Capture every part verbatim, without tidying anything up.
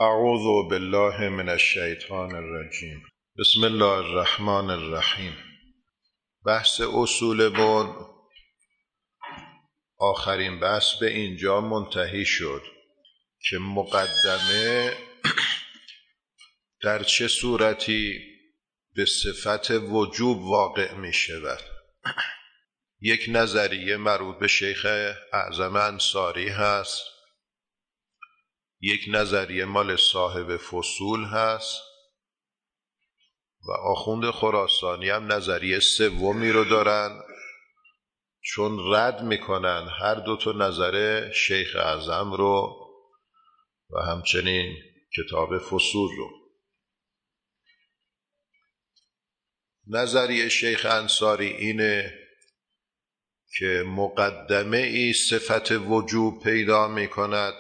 اعوذ بالله من الشیطان الرجیم. بسم الله الرحمن الرحیم. بحث اصول بعد آخرین بحث به اینجا منتهی شد که مقدمه در چه صورتی به صفت وجوب واقع می شود. یک نظریه مربوط به شیخ اعظم انصاری هست، یک نظریه مال صاحب فصول هست و آخوند خراسانی هم نظریه سومی رو دارن، چون رد میکنن هر دو تا نظر شیخ اعظم رو و همچنین کتاب فصول رو. نظریه شیخ انصاری اینه که مقدمه ای صفت وجوب پیدا میکند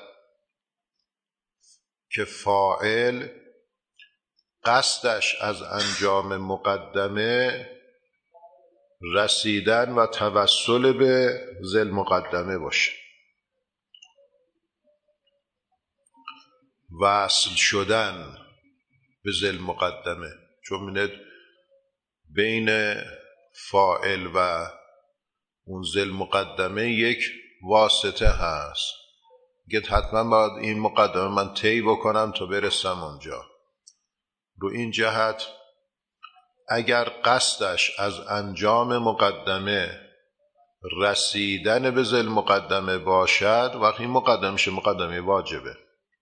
که فاعل قصدش از انجام مقدمه رسیدن و توسل به ذل مقدمه باشه، وصل شدن به ذل مقدمه، چون می‌بینید بین فاعل و اون ذل مقدمه یک واسطه هست. میگه حتما باید این مقدمه من طی بکنم تا برسم اونجا. رو این جهت اگر قصدش از انجام مقدمه رسیدن به ذل مقدمه باشد، وقتی مقدمه میشه مقدمه واجبه.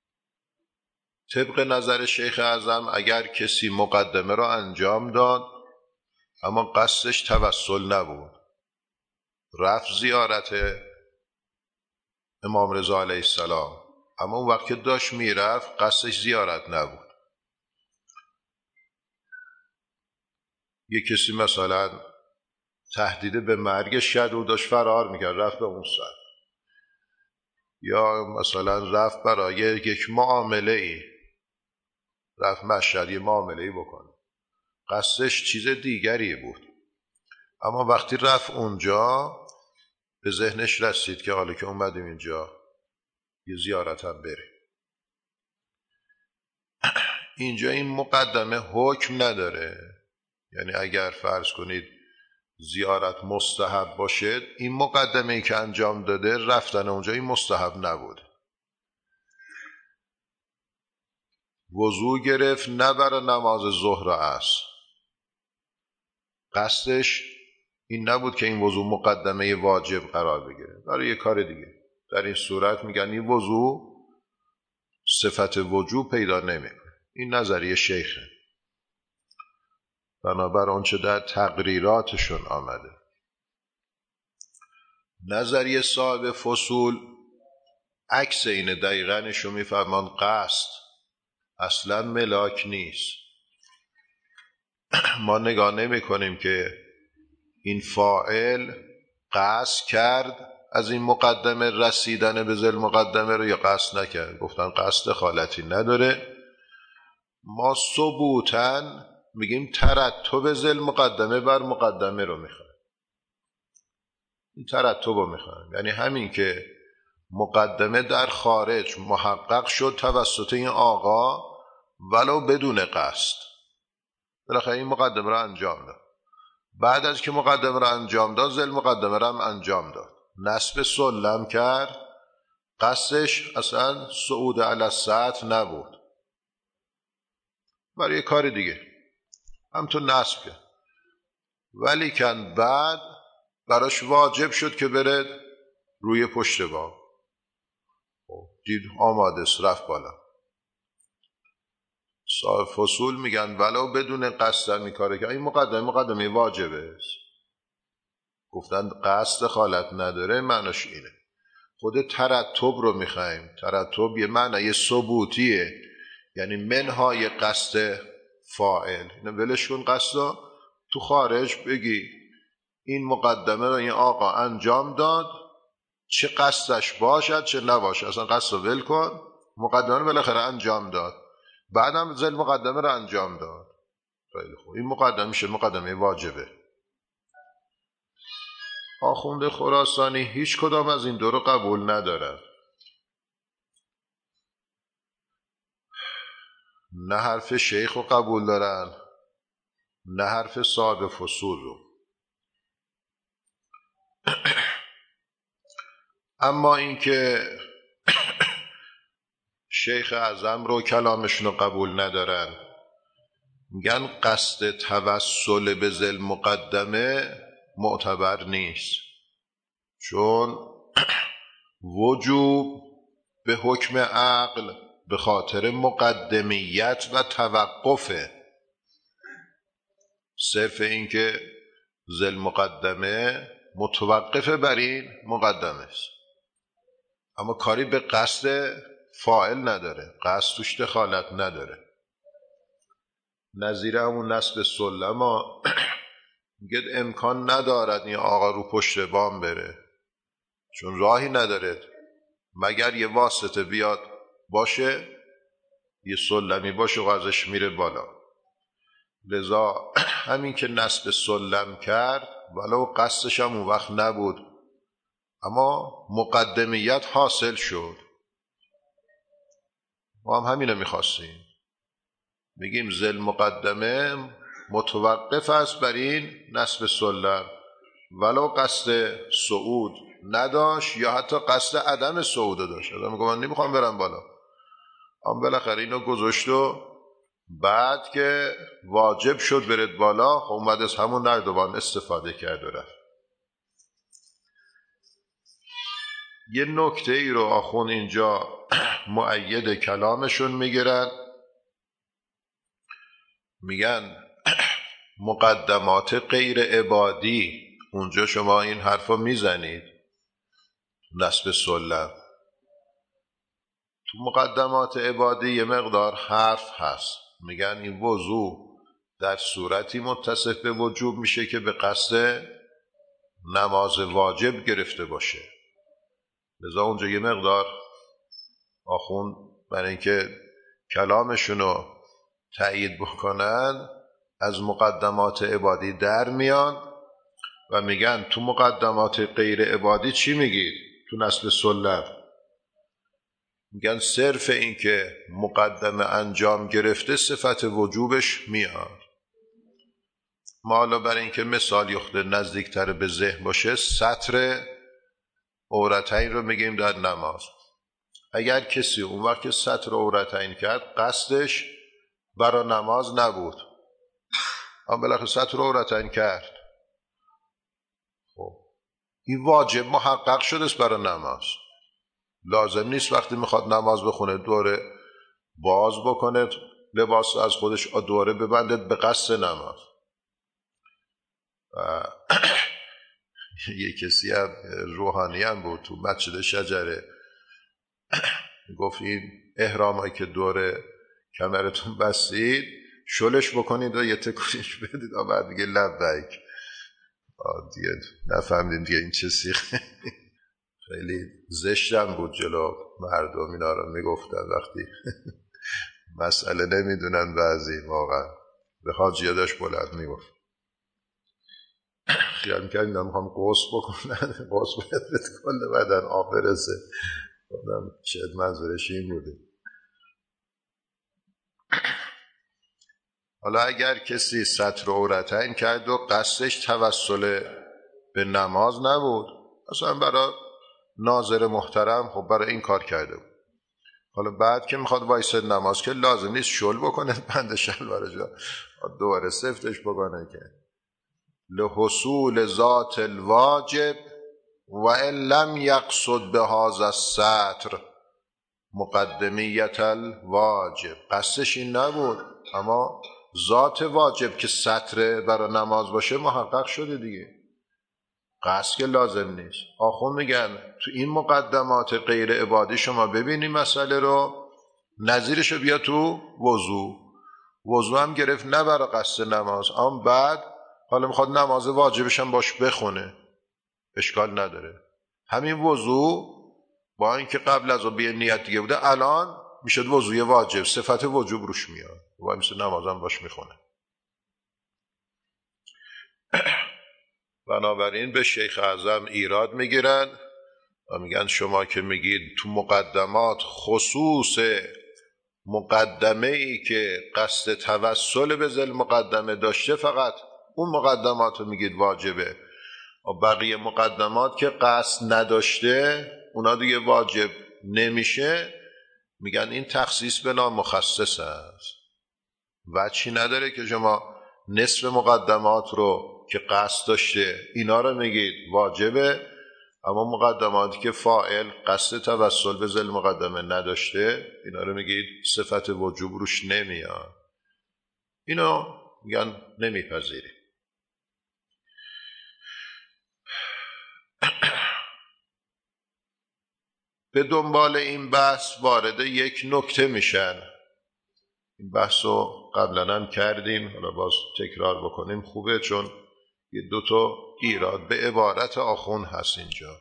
طبق نظر شیخ اعظم اگر کسی مقدمه را انجام داد اما قصدش توسل نبود، رفت زیارت امام رضا علیه السلام، اما اون وقت که داشت میرفت قصدش زیارت نبود. یک کسی مثلا تهدید به مرگش شد و داشت فرار میکرد، رفت به اون سر، یا مثلا رفت برای یک معامله ای، رفت مشهد یه معامله ای بکنه، قصدش چیز دیگری بود، اما وقتی رفت اونجا به ذهنش رسید که حالا که اومدیم اینجا یه زیارت هم بریم. اینجا این مقدمه حکم نداره، یعنی اگر فرض کنید زیارت مستحب باشه، این مقدمه ای که انجام داده رفتن اونجا این مستحب نبود. وضو گرفت نه برای نماز ظهر و عصر، قصدش این نبود که این وضو مقدمه واجب قرار بگیره، برای یه کار دیگه. در این صورت میگن این وضو صفت وجوب پیدا نمیکنه. این نظریه شیخه، بنابر آنچه در تقریراتشون آمده. نظریه صاحب فصول عکس اینه، دقیقاً نشون میفرمان قصد اصلا ملاک نیست. ما نگاه نمی کنیم که این فاعل قصد کرد از این مقدمه رسیدن به ذل مقدمه رو یا قصد نکرد. گفتن قصد دخالتی نداره. ما ثبوتاً میگیم ترتب ذل مقدمه بر مقدمه رو میخوایم. این ترتب رو میخوایم، یعنی همین که مقدمه در خارج محقق شد توسط این آقا ولو بدون قصد، بالاخره این مقدمه رو انجام داد. بعد از که مقدمه رو انجام داد ذل مقدمه رو هم انجام داد، نصب سلم کرد، قصدش اصلا صعود علی السطح نبود، برای کار دیگه هم تو نصب کرد، ولی کن بعد براش واجب شد که بره روی پشت بام، دید آماده است، رفت بالا. صاحب فصول میگن ولو بدون قصد می کاره که این مقدمه مقدمه واجبه است. گفتن قصد دخالت نداره، معناش اینه. خود ترتب رو میخوایم. ترتب یه معنی ثبوتیه، یعنی منهای قصد فاعل. اینو ولش کن قصد، تو خارج بگی این مقدمه رو این آقا انجام داد، چه قصدش باشد چه نباشد، اصلا قصد رو ول کن، مقدمه رو بالاخره انجام داد، بعدم ذل مقدمه رو انجام داد. خیلی خوب، این مقدمه میشه مقدمه واجبه. آخوند خراسانی هیچ کدام از این دو رو قبول نداره. نه حرف شیخ رو قبول دارن نه حرف صاحب فصول رو. اما اینکه شیخ اعظم رو کلامشون رو قبول ندارن، میگن قصد توسل به ذی المقدمه معتبر نیست، چون وجوب به حکم عقل به خاطر مقدمیت و توقفه. صرف این که ذی المقدمه متوقفه بر این مقدمه است، اما کاری به قصد فاعل نداره، قصد توش دخالت نداره. نظیر همون نصب سلما میگه امکان ندارد این آقا رو پشت بام بره، چون راهی نداره مگر یه واسطه بیاد باشه، یه سلمی باشه و ازش میره بالا. لذا همین که نصب سلم کرد ولو قصدش هم اون وقت نبود، اما مقدمیت حاصل شد. ما هم همینو میخواستیم، میگیم ذی المقدمه متوقف است بر این نصب سلم، ولو قصد صعود نداشت یا حتی قصد عدم صعود داشت. آدم میگه من نمیخوام برم بالا، اما بالاخره اینو گذاشت و بعد که واجب شد برد بالا، خب اومد از همون نردبان استفاده کرد و رفت. یه نکته ای رو آخون اینجا مؤید کلامشون میگیرن، میگن مقدمات غیر عبادی، اونجا شما این حرفا میزنید نصب سلم، تو مقدمات عبادی یه مقدار حرف هست. میگن این وضو در صورتی متصف به وجوب میشه که به قصد نماز واجب گرفته باشه. لذا اونجا یه مقدار آخون برای اینکه کلامشونو تأیید بکنن از مقدمات عبادی در میان و میگن تو مقدمات غیر عبادی چی میگید؟ تو نصب سلم میگن صرف این که مقدمه انجام گرفته صفت وجوبش میاد. ما حالا برای اینکه مثال یخته نزدیکتر به ذهن باشه، سطر عورتین رو میگیم در نماز. اگر کسی اون وقت که سطر عورتین کرد قصدش برای نماز نبود، اما بالاخره سطر عورتین کرد، خب این واجب محقق شده است برای نماز. لازم نیست وقتی میخواد نماز بخونه دوره باز بکنه لباس از خودش دوره ببندد به قصد نماز. یه کسی هم روحانی هم بود تو مسجد شجره، گفت این احرامایی که دوره کمرتون بستید شلش بکنید و یه تکونش بدید و بعد دیگه لبیک. دیگه نفهمدیم دیگه این چه سیخه. خیلی زشتم بود جلو مردم اینا رو میگفتن وقتی مسئله نمیدونن بعضی واقعا به حاجیه داشت بلند میگفت خیال میکرد اینا میخوام قصد بکنن، قصد باید به کل بدن آب برسه. شاید منظورش این بوده. حالا اگر کسی سطر عورتین کرد و قصدش توسل به نماز نبود، اصلا برای ناظر محترم خب برای این کار کرده بود، حالا بعد که میخواد وایسه نماز که لازم نیست شل بکنه بند شلوارش دوباره سفتش بکنه که لحصول ذات الواجب و ان لم یقصد به هذا السطر مقدمیت الواجب. قصدش این نبود، اما ذات واجب که سطر برای نماز باشه محقق شده دیگه، قصد که لازم نیست. آخون میگن تو این مقدمات غیر عبادی شما ببینید مسئله رو، نظیرشو بیا تو وضو. وضو هم گرفت نه برای قصد نماز، اما بعد حالا میخواد نماز واجبش هم باش بخونه، اشکال نداره. همین وضو با اینکه قبل از اون به نیت دیگه بوده الان میشد وضوی واجب، صفت وجوب روش میاد و مثل نماز هم باش میخونه. بنابراین به شیخ اعظم ایراد میگیرن و میگن شما که میگید تو مقدمات خصوص مقدمه ای که قصد توسل به ذل مقدمه داشته فقط اون مقدمات رو میگید واجبه، و بقیه مقدمات که قصد نداشته اونا دیگه واجب نمیشه. میگن این تخصیص به نامخصص است و چی نداره که شما نصف مقدمات رو که قصد داشته اینا رو میگید واجبه، اما مقدماتی که فاعل قصد توسل به ذل مقدمه نداشته اینا رو میگید صفت وجوب روش نمیاد. اینو میگن نمیپذیری. به دنبال این بحث وارد یک نکته میشن. این بحث رو قبلا هم کردیم، حالا باز تکرار بکنیم خوبه، چون یه دوتا ایراد به عبارت آخون هست اینجا.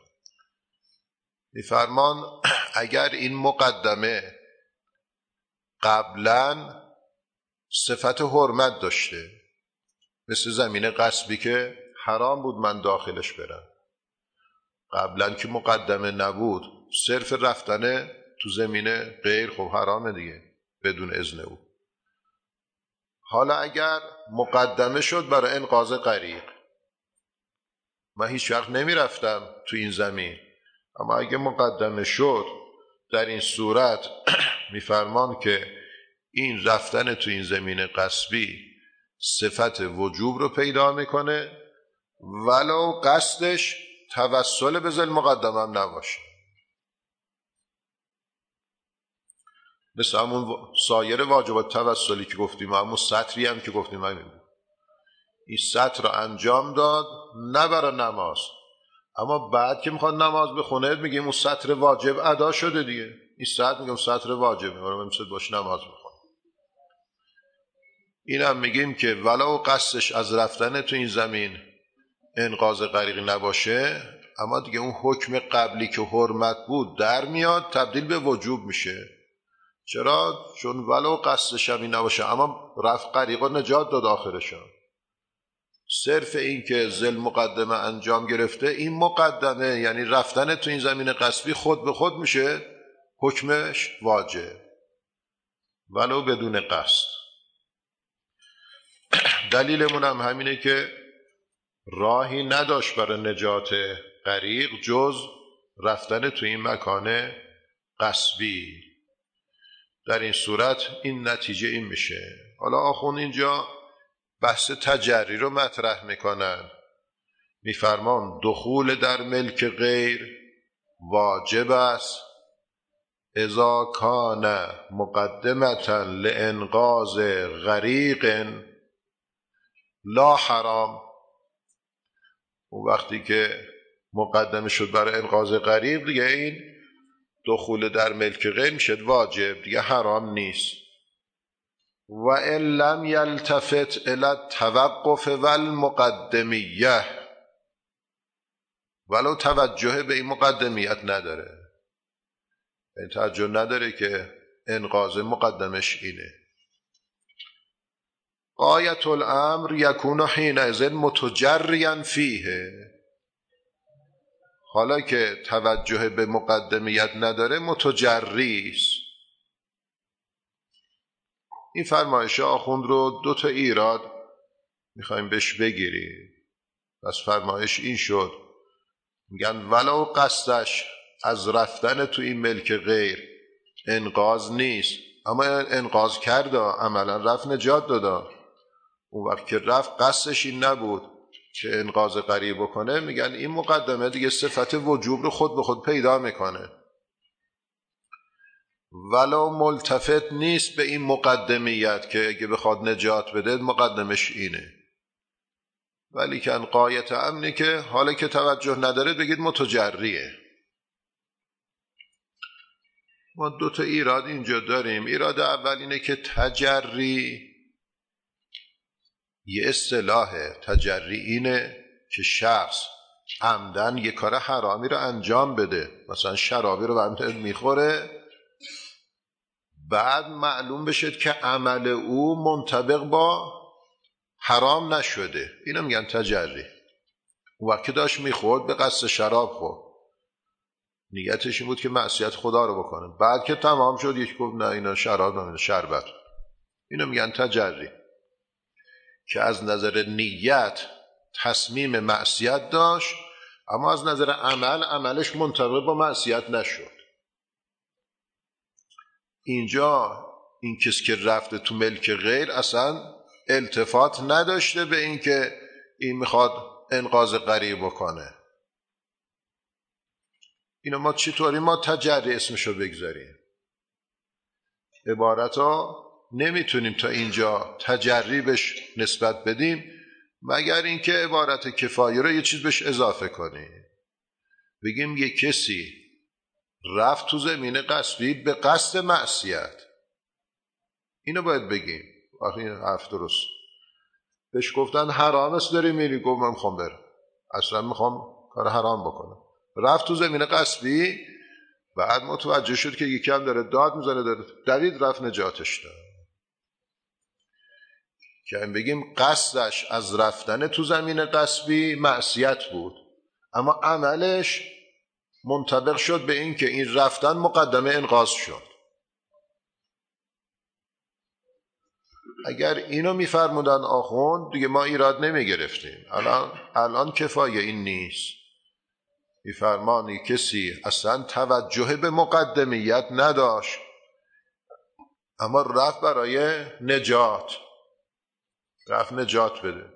میفرمان اگر این مقدمه قبلا صفت حرمت داشته، مثل زمین غصبی که حرام بود من داخلش برم، قبلا که مقدمه نبود صرف رفتن تو زمین غیر خب حرامه دیگه بدون اذن او. حالا اگر مقدمه شد برای انقاذ غریق، من هیچ وقت نمی رفتم تو این زمین، اما اگه مقدمه شد در این صورت میفرمان که این رفتن تو این زمین غصبی صفت وجوب رو پیدا میکنه ولو قصدش توسل به ذل مقدمه هم نباشه. مثل همون سایر واجبات توسلی که گفتیم، همون سطری هم که گفتیم، این سطر رو انجام داد نه برای نماز، اما بعد که میخواد نماز بخونه میگیم اون سطر واجب ادا شده دیگه، این سطر میگیم سطر واجب میگیم مثل باش نماز بخونه. این هم میگیم که ولو قصدش از رفتن تو این زمین انقاذ غریق نباشه، اما دیگه اون حکم قبلی که حرمت بود در میاد تبدیل به وجوب میشه. چرا؟ چون ولو قصدش هم این نباشه اما رفت غریق نجات داد آخرشان. صرف این که ذل مقدمه انجام گرفته، این مقدمه یعنی رفتن تو این زمین غصبی خود به خود میشه حکمش واجب ولو بدون قصد. دلیلمون هم همینه که راهی نداشت برای نجات غریق جز رفتن تو این مکان غصبی. در این صورت این نتیجه این میشه. حالا آخون اینجا بحث تجری رو مطرح میکنن. میفرمان دخول در ملک غیر واجب است اذا کان مقدمتا لانقاذ غریق لا حرام. اون وقتی که مقدمه شد برای انقاذ غریق دیگه این دخول در ملک غیر میشد واجب دیگه، حرام نیست. و ان لم یلتفت الی التوقف والمقدمیه، ولو توجه به این مقدمیت نداره، این توجه نداره که انقاذ مقدمش اینه. غایت الامر یکون حینئذ متجریا فیه، حالا که توجه به مقدمیت نداره متجری است. این فرمایش آخوند رو دو تا ایراد میخوایم بهش بگیریم. پس فرمایش این شد، میگن ولو قصدش از رفتن تو این ملک غیر انقاذ نیست، اما انقاذ کرده، عملا رفت نجات داده، اون وقت که رفت قصدش این نبود که انقاذ غریق بکنه، میگن این مقدمه دیگه صفت وجوب رو خود به خود پیدا میکنه ولو ملتفت نیست به این مقدمیت که اگه بخواد نجات بده مقدمش اینه. ولی که غایت امنی که حالا که توجه نداره بگید متجریه. ما دو تا ایراد اینجا داریم. ایراد اول اینه که تجری یه اصطلاحه. تجری اینه که شخص عمدن یه کار حرامی رو انجام بده، مثلا شرابی رو عمدن میخوره، بعد معلوم بشه که عمل او منطبق با حرام نشده، اینو میگن تجری. وقتی داشت میخورد به قصد شراب خورد، نیتش این بود که معصیت خدا رو بکنه. بعد که تمام شد یک گفت نه اینا شراب نه اینا شربت. اینو میگن تجری، که از نظر نیت تصمیم معصیت داشت اما از نظر عمل عملش منطبق با معصیت نشد. اینجا این کسی که رفته تو ملک غیر اصلا التفات نداشته به این که این میخواد انقاذ غریب بکنه. اینو ما چطوری ما تجری اسمشو بگذاریم؟ عبارت ها نمیتونیم تا اینجا تجری بهش نسبت بدیم مگر اینکه عبارت کفایه رو یه چیز بهش اضافه کنیم، بگیم یه کسی رفت تو زمین غصبی به قصد معصیت. اینو باید بگیم. آخه این حرف درست. بهش گفتن حرام است داری میری، گفت من میخوام برم، اصلا میخوام کار حرام بکنم. رفت تو زمین غصبی، بعد متوجه شد که یکی هم داره داد میزنه، داره دوید رفت نجاتش داد. که این بگیم قصدش از رفتن تو زمین غصبی معصیت بود اما عملش منطبق شد به این که این رفتن مقدمه انقاذ شد. اگر اینو میفرمودن آخوند دیگه ما ایراد نمی گرفتیم. الان, الان کفایه این نیست. میفرمانی کسی اصلا توجه به مقدمیت نداشت اما رفت برای نجات، رفت نجات بده.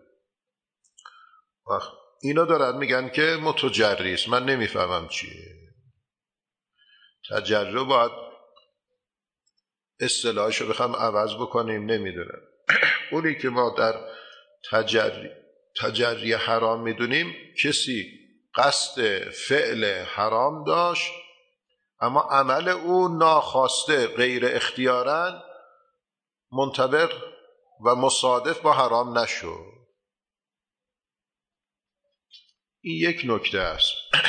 اینا دارن میگن که متجریست. من نمیفهمم چیه تجری. باید اصطلاحشو بخوام عوض بکنیم، نمیدونم. اونی که ما در تجری تجری حرام میدونیم کسی قصد فعل حرام داشت اما عمل او ناخواسته غیر اختیاراً منطبق و مصادف با حرام نشد. این یک نکته است.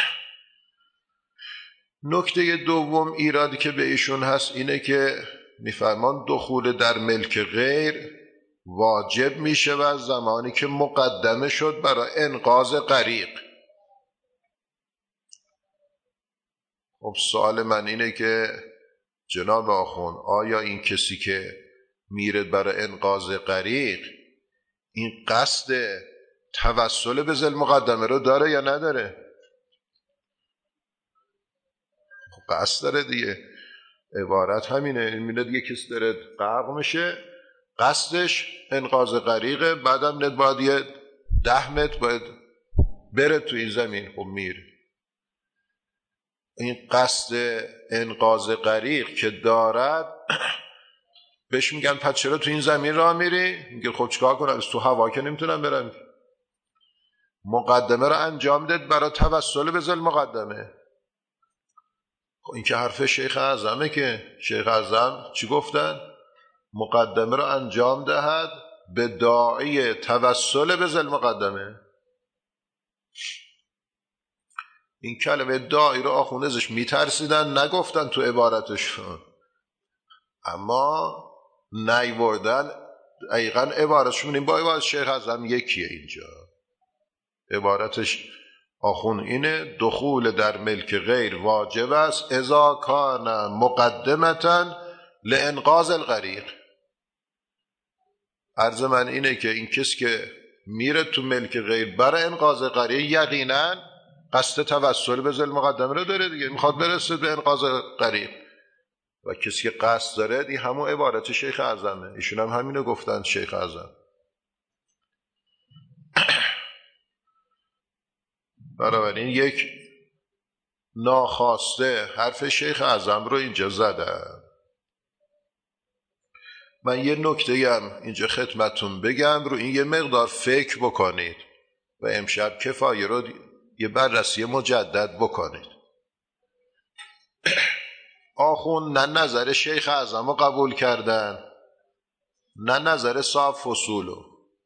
نکته دوم ایرادی که به ایشون هست اینه که میفرمان دخول در ملک غیر واجب میشه و زمانی که مقدمه شد برای انقاذ غریق. خب سوال من اینه که جناب آخوند آیا این کسی که میره برای انقاذ غریق این قصد توسل به ذل مقدمه رو داره یا نداره؟ خب قصد داره دیگه. عبارت همینه. اینه دیگه کسی داره غرق میشه قصدش انقاذ غریقه، بعدم ند باید یه ده متر باید بره تو این زمین. خب میره. این قصد انقاذ غریق که دارد بهش میگن پس چرا تو این زمین راه میری؟ میگه خب چیکار کنم تو هوا که نمیتونم برم. مقدمه رو انجام داد برای توسل به ذل مقدمه. خب این که حرف شیخ اعظمه که شیخ اعظم چی گفتن؟ مقدمه رو انجام دهد به داعی توسل به ذل مقدمه. این کلمه داعی رو آخوند ازش میترسیدن، نگفتن تو عبارتشون، اما نیوردن. دقیقاً عبارتشون این با عبارت شیخ اعظم یکیه. اینجا عبارتش آخون اینه دخول در ملک غیر واجب است اذا کان مقدمتا لانقاذ الغریق. عرض من اینه که این کس که میره تو ملک غیر برای انقاذ غریق یقینا قصد توسل به ذل مقدمه رو داره دیگه، میخواد برسه به انقاذ غریق. و کسی که قصد داره دی همون عبارت شیخ اعظمه. ایشون هم همینو گفتن شیخ اعظم. بنابراین یک ناخواسته حرف شیخ اعظم رو اینجا زدم. من یه نکته هم اینجا خدمتون بگم، رو این یه مقدار فکر بکنید و امشب کفایه رو یه بررسی مجدد بکنید. آخون نه نظر شیخ اعظم رو قبول کردن نه نظر صاحب فصولو،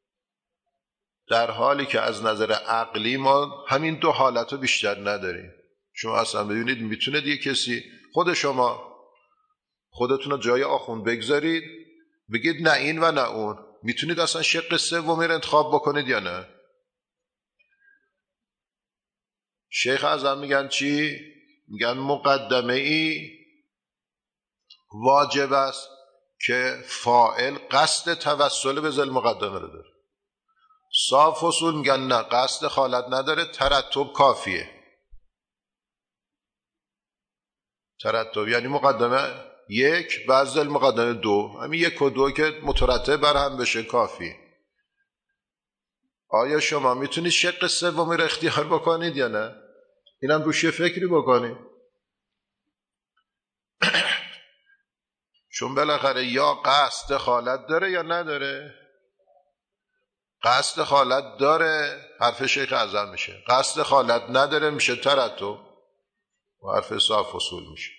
در حالی که از نظر عقلی ما همین دو حالت رو بیشتر نداریم. شما اصلا ببینید میتونه یه کسی خود شما خودتون رو جای آخوند بگذارید بگید نه این و نه اون، میتونید اصلا شق سومی رو انتخاب بکنید یا نه؟ شیخ اعظم میگن چی؟ میگن مقدمه ای واجب است که فاعل قصد توسل به ذل مقدمه رو داره. صاف اصول میگن نه، قصد دخالت نداره، ترتب کافیه. ترتب یعنی مقدمه یک بعد ذل مقدمه دو، همین یک و دو که مترتب بر هم بشه کافی. آیا شما میتونید شق سومی رو اختیار بکنید یا نه؟ اینم روش یه فکری بکنید. چون بالاخره یا قصد دخالت داره یا نداره. قصد دخالت داره حرف شیخ اعظم میشه، قصد دخالت نداره میشه ترتب و حرف صاف اصول میشه.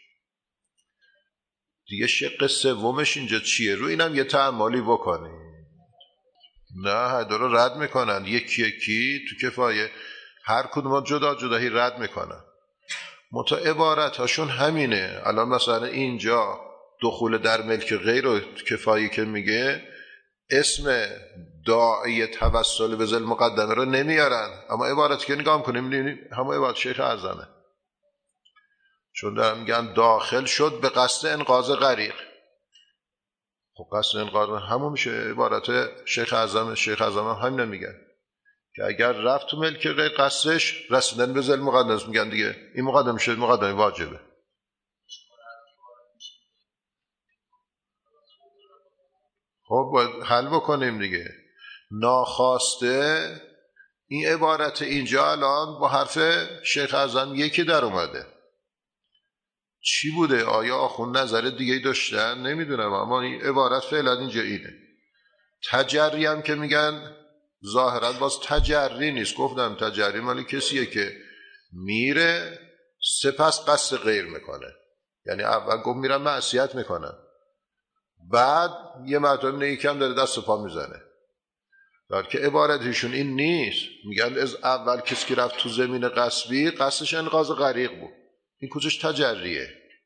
دیگه شق سومش اینجا چیه؟ رو اینم یه تأملی بکنید. نه هر دو رو رد میکنن، یکی یکی تو کفایه هر کدوم جدا جدا هی رد میکنن. متا عبارت هاشون همینه. الان مثلا اینجا دخول در ملک غیر و کفایی که میگه اسم داعی توسل به ذل مقدمه رو نمیارن، اما عبارتی که نگاه کنیم میبینیم همه عبارت شیخ اعظمه. چون دارن میگن داخل شد به قصد انقاذ غریق. خب قصد انقاذ همون میشه عبارت شیخ اعظم. شیخ اعظم هم همین میگن که اگر رفت تو ملک غیر قصدش رسیدن به ذل مقدمه، میگن دیگه این مقدمه شد مقدمه واجبه. خب باید حل بکنیم دیگه. ناخواسته این عبارت اینجا الان با حرف شیخ اعظم یکی در اومده. چی بوده؟ آیا آخوند نظر دیگه داشتن؟ نمیدونم، اما این عبارت فعلا اینجا اینه. تجری هم که میگن ظاهرا باز تجری نیست. گفتم تجری مالی کسیه که میره سپس قصد غیر میکنه. یعنی اول گفت میرم معصیت میکنم، بعد یه مرتبه اینه یکم داره دست و پا میزنه. در که عبارتشون این نیست. میگن از اول کسی که رفت تو زمین غصبی قصدش انقاذ غریق بود، این کجاش تجریه.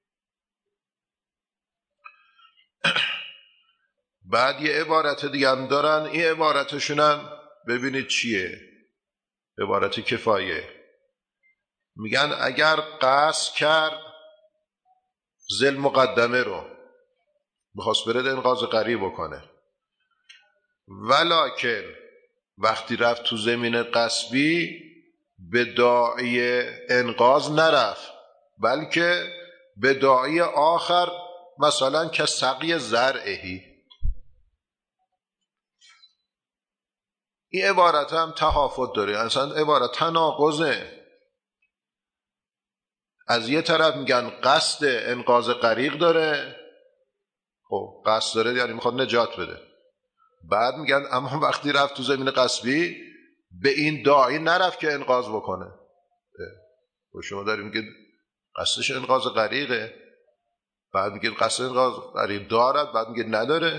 بعد یه عبارت دیگه هم دارن، این عبارتشون هم ببینید چیه، عبارت کفایه. میگن اگر قصد کرد ذل مقدمه رو بخواست برد انقاذ غریق بکنه، ولکن وقتی رفت تو زمین غصبی به داعی انقاذ نرفت، بلکه به داعی آخر، مثلا که سقی زرعهی. این عبارت هم تهافت داره، اصلا عبارت تناقضه. از یه طرف میگن قصد انقاذ غریق داره، خب قصد داره یعنی میخواد نجات بده. بعد میگن اما وقتی رفت تو زمین غصبی به این داعی نرفت که انقاذ بکنه. و شما داریم میگید قصدش انقاذ غریقه، بعد میگید قصد انقاذ غریق دارد، بعد میگید نداره.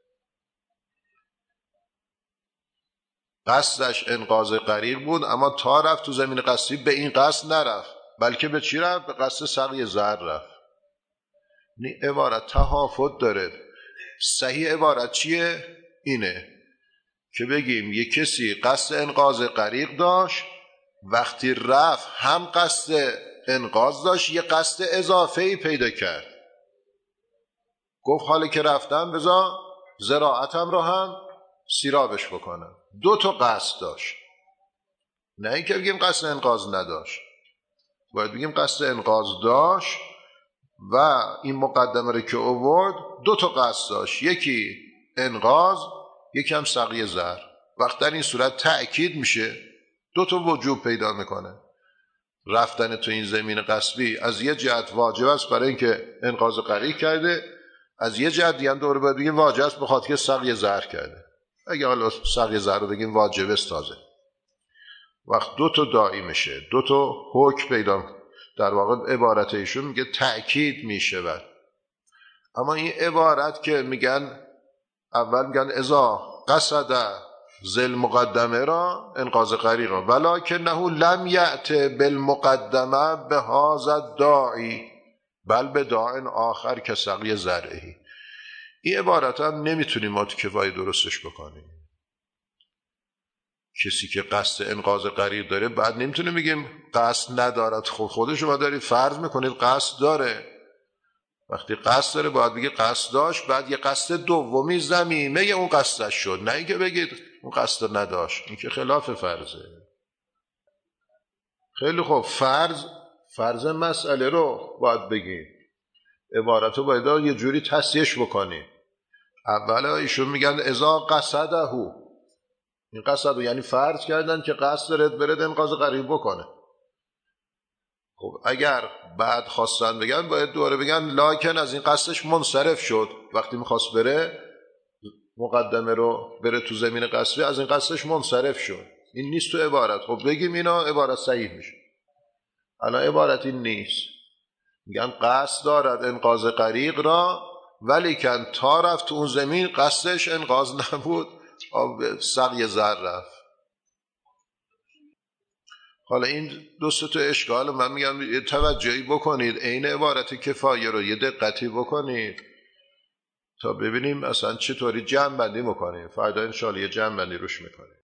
قصدش انقاذ غریق بود، اما تا رفت تو زمین غصبی به این قصد نرفت، بلکه به چی رفت؟ به قصد سقی زر رفت. این عبارت تهافت داره. صحیح عبارت چیه؟ اینه که بگیم یک کسی قصد انقاذ غریق داشت، وقتی رفت هم قصد انقاذ داشت، یه قصد اضافه‌ای پیدا کرد. گفت حالا که رفتم بذار زراعتم رو هم سیرابش بکنم. دو تا قصد داشت، نه اینکه بگیم قصد انقاذ نداشت. باید بگیم قصد انقاذ داشت و این مقدمه رو که آورد دو تا قصد داشت، یکی انقاذ، یکی هم سقی زر. وقت در این صورت تأکید میشه، دو تا وجوب پیدا میکنه. رفتن تو این زمین غصبی از یه جهت واجب است برای اینکه انقاذ غریق کرده، از یه جهت دیگه هم دوره باید بگیم واجب است بخاطر که سقی زر کرده. اگه حالا سقی زر رو بگیم واجب است تازه. وقت دو تا داعی میشه، دو تا حکم پیدا، در واقع عبارت ایشون میگه تأکید میشه بر. اما این عبارت که میگن اول میگن اذا قصد ذل مقدمه را انقاذ غریق را ولکنه لم یأت بالمقدمه بهذا الداعی بل به داع آخر که سقی زرعی. این عبارت هم نمیتونیم ما تو کفایه درستش بکنیم. کسی که قصد انقاذ غریق داره بعد نمیتونه بگیم قصد ندارد. خود خود شما دارید فرض میکنید قصد داره. وقتی قصد داره باید بگید قصد داشت، بعد یه قصد دومی زمینه اون قصدش شد، نه اینکه بگید اون قصد نداشت. این که خلاف فرضه. خیلی خوب، فرض فرض مسئله رو باید بگید، عبارت رو باید یه جوری تصحیحش بکنی. اول ایشون میگن اذا قصده، این قصد یعنی فرض کردن که قصد دارد برد انقاذ غریق بکنه. خب اگر بعد خواستن بگن باید دوباره بگن لکن از این قصدش منصرف شد. وقتی میخواست بره مقدمه رو بره تو زمین قصبی، از این قصدش منصرف شد. این نیست تو عبارت. خب بگیم اینا عبارت صحیح میشه. الان عبارت این نیست. میگن قصد دارد انقاذ غریق را، ولیکن تا رفت تو اون زمین قصدش انقاذ نبود، آب سقی زر رفت. حالا این دو سه تا اشکال من میگم یه توجهی بکنید، عین عبارت کفایه رو یه دقتی بکنید تا ببینیم اصلا چطوری جمع بندی میکنیم. فردا انشاءالله یه جمع بندی روش میکنیم.